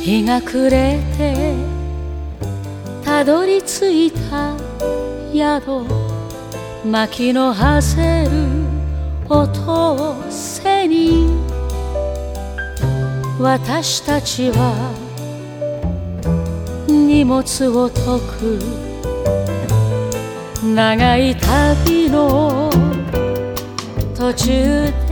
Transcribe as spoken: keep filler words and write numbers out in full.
日が暮れてたどり着いた宿、薪の馳せる音を背に私たちは荷物を解く。長い旅の途中で